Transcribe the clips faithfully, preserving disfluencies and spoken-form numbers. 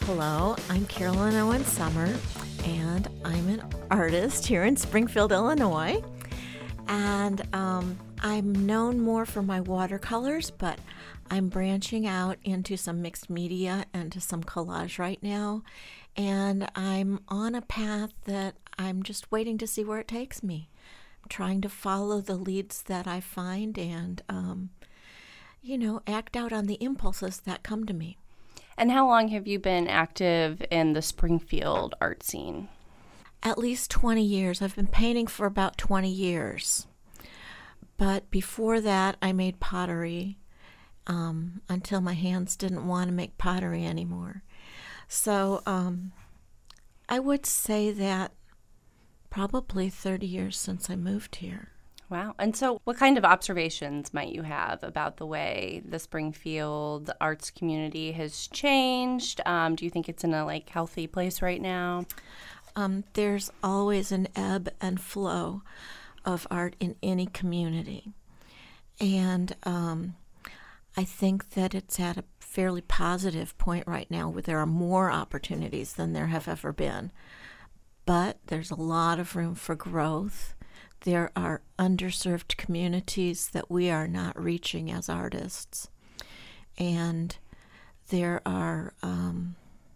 Hello, I'm Carolyn Owen Summer, and I'm an artist here in Springfield, Illinois. And um, I'm known more for my watercolors, but I'm branching out into some mixed media and to some collage right now. And I'm on a path that I'm just waiting to see where it takes me. I'm trying to follow the leads that I find and, um, you know, act out on the impulses that come to me. And how long have you been active in the Springfield art scene? At least twenty years. I've been painting for about twenty years. But before that, I made pottery um, until my hands didn't want to make pottery anymore. So um, I would say that probably thirty years since I moved here. Wow. And so what kind of observations might you have about the way the Springfield arts community has changed? Um, do you think it's in a like healthy place right now? Um, there's always an ebb and flow of art in any community. And um, I think that it's at a fairly positive point right now where there are more opportunities than there have ever been. But there's a lot of room for growth. There are underserved communities that we are not reaching as artists. And there are um,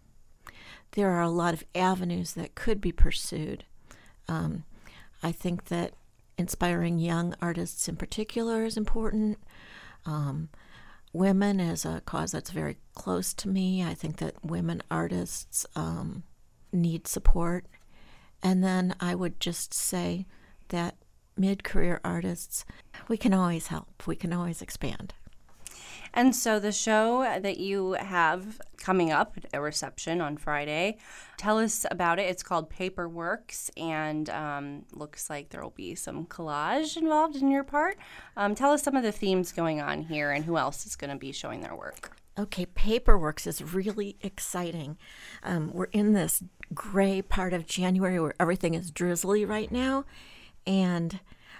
there are a lot of avenues that could be pursued. Um, I think that inspiring young artists in particular is important. Um, women is a cause that's very close to me. I think that women artists um, need support. And then I would just say that mid-career artists, we can always help. We can always expand. And so the show that you have coming up, a reception on Friday, tell us about it. It's called Paperworks, and um, looks like there will be some collage involved in your part. Um, tell us some of the themes going on here and who else is going to be showing their work. Okay, Paperworks is really exciting. Um, we're in this gray part of January where everything is drizzly right now, and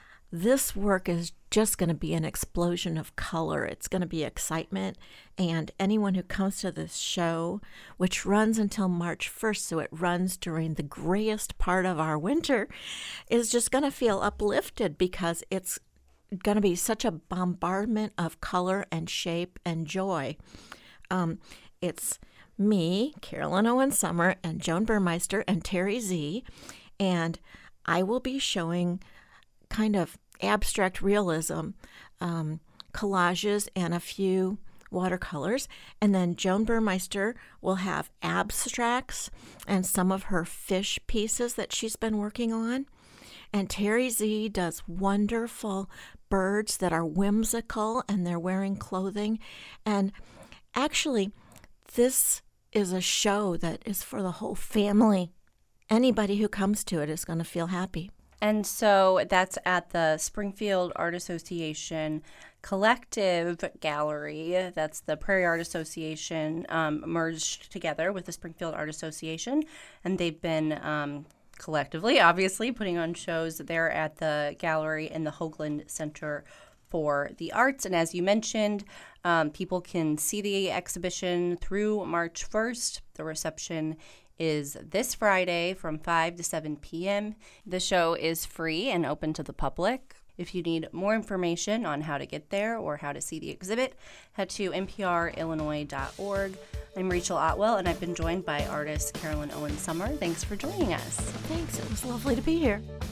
this work is just going to be an explosion of color. It's going to be excitement, and anyone who comes to this show, which runs until March first, so it runs during the grayest part of our winter, is just going to feel uplifted because it's going to be such a bombardment of color and shape and joy. Um, it's me, Carolyn Owen Summer, and Joan Burmeister, and Terry Z, and I will be showing kind of abstract realism, um, collages, and a few watercolors. And then Joan Burmeister will have abstracts and some of her fish pieces that she's been working on. And Terry Z does wonderful birds that are whimsical and they're wearing clothing. And actually, this is a show that is for the whole family. Anybody who comes to it is going to feel happy. And so that's at the Springfield Art Association Collective Gallery. That's the Prairie Art Association um, merged together with the Springfield Art Association. And they've been um, collectively, obviously, putting on shows there at the gallery in the Hoagland Center for the Arts. And as you mentioned, um, people can see the exhibition through March first. The reception is this Friday from five to seven p.m. The show is free and open to the public. If you need more information on how to get there or how to see the exhibit, head to n p r illinois dot org. I'm Rachel Otwell, and I've been joined by artist Carolyn Owen Summer. Thanks for joining us. Thanks. It was lovely to be here.